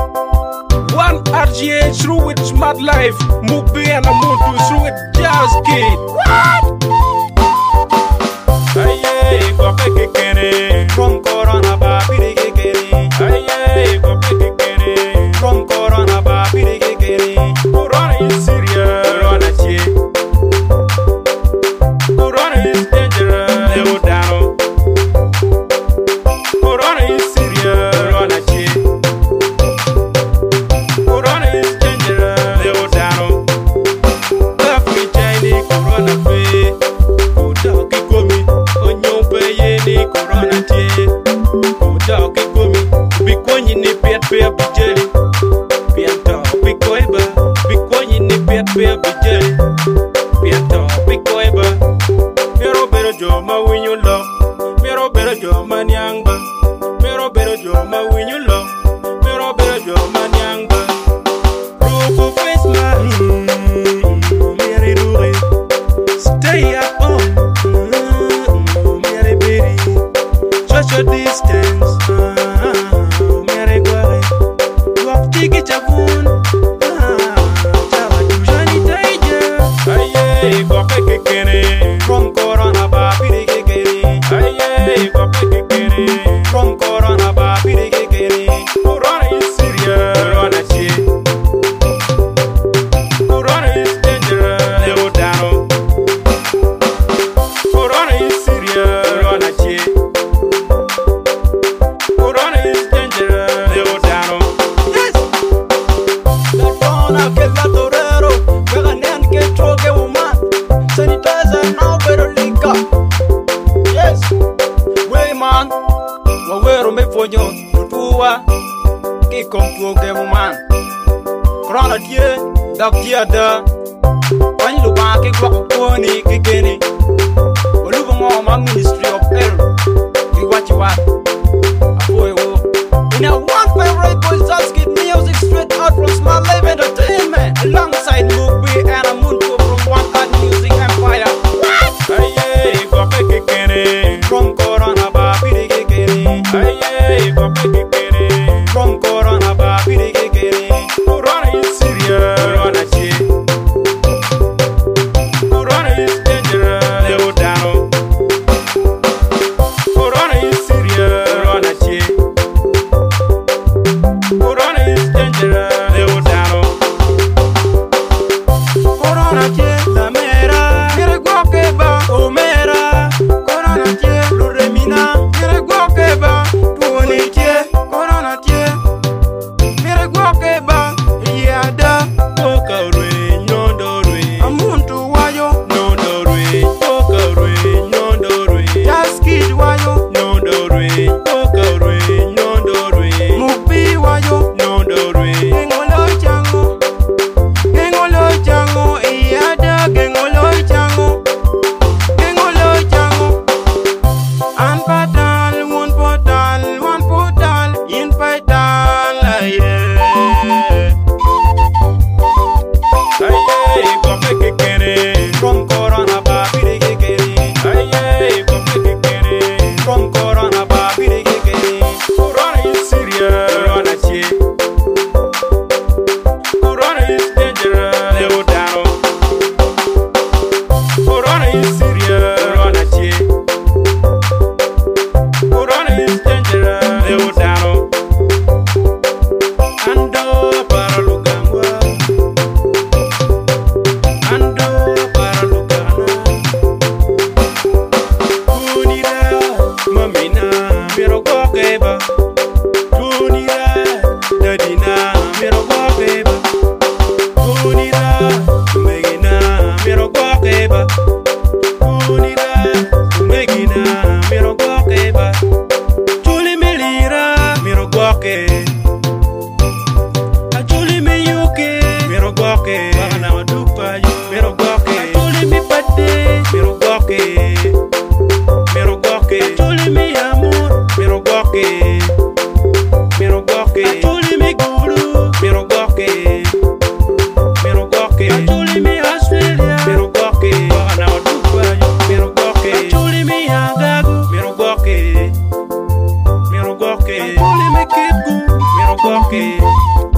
One RGA through with Smart Life. Mubi and Amuntu through with Jazz Kid. What? Aye, go pick it from Corona Baby Kikiri. Aye, go pick it from Corona Baby Kikiri. Corona is serious, Corona cheap. Corona is dangerous, they will down. Corona is serious, Corona cheap. Corona is dangerous, they will down. Love me Chinese, Corona free. Good Kikomi, onyo peye ni Corona tie. Good Kikomi, bikonyi ni pet pet bijeli. Piento bikoiba, bikonyi ni pet pet bijeli. Piento bikoiba. Mero bero jo ma winyo lo, mero bero jo ma nyangba. Mero bero jo ma winyo lo, mero bero jo ma nyangba. Rufo face man, meri rure. Stay at home, meri biri. Social distance, meri guare. Walk tiki chavun, chava tujani taija. Aye, go pick it from Corona Baby Kikiri. Aye, go pick it from Corona Baby Kikiri. Corona is serious, Corona cheap. Corona is dangerous, they will down. Corona is serious, Corona cheap. Corona is dangerous, they will down. Yes. La donna che va torero, quella neanche droga umana. Sanitizer now better link up. Yes. Way man, wawero me fonyo, tuwa. Ki kompo ke woman. Corona tie, dak tie da. Wani lu ba ke kwa ko ni ke keni. Olu bo ma Ministry of Health. Ki wachi wa. Apoe wo. In a one favorite boys just get music straight out from Smart Life Entertainment. Alongside Mubi and Amuntu from One Art Music Empire. What? Aye, go pick it from Corona Baby Kikiri. Aye, go pick it from Corona Baby Kikiri. Corona is serious, Corona cheap. Corona is dangerous, they will down. Corona is serious, Corona cheap. Corona is dangerous, they will down. Corona cheap, la mera, kere guake ba, o mera. Corona cheap, lo remina, kere guake ba, tuoni cheap. Corona cheap, kere guake ba, yada. Okarwe, nyondorwe, amuntu wayo, nyondorwe. Okarwe, nyondorwe, Jazz Kid wayo, nyondorwe. Okarwe, nyondorwe, Mubi wayo, nyondorwe. Gengolo chango, yada. Gengolo chango, an patal, one portal, in patal, yeah. Aye, go pick it from Corona Baby Kikiri. Aye, go pick it from Corona Baby Kikiri. Corona is serious, Corona cheap. Corona is dangerous, they will down. Corona is serious, Corona cheap. Corona is dangerous, they will down. Ando para Lugangwa, ando para Lugana. Tunira, mamina, mero gokeba. Tunira, dadina, mero gokeba. Tunira, megina, mero gokeba. Tunira, megina, mero gokeba. Chuli melira, mero goke. Achuli me yuke, mero goke. Bana madupa yo, mero goke. Achuli me pate, mero goke. Mero goke. Achuli me amor, mero goke. Mero goke. Achuli me guru, mero goke. Mero goke. Achuli me Australia, mero goke. Bana madupa yo, mero goke. Achuli me agagu, mero goke. Mero goke. Achuli me kipu, mero goke.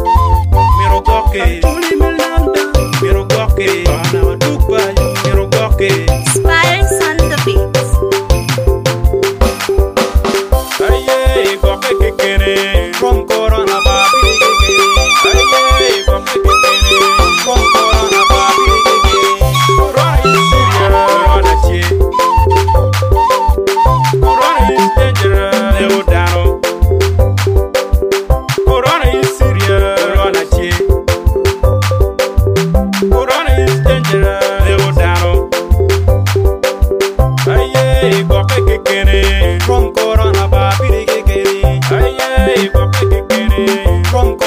from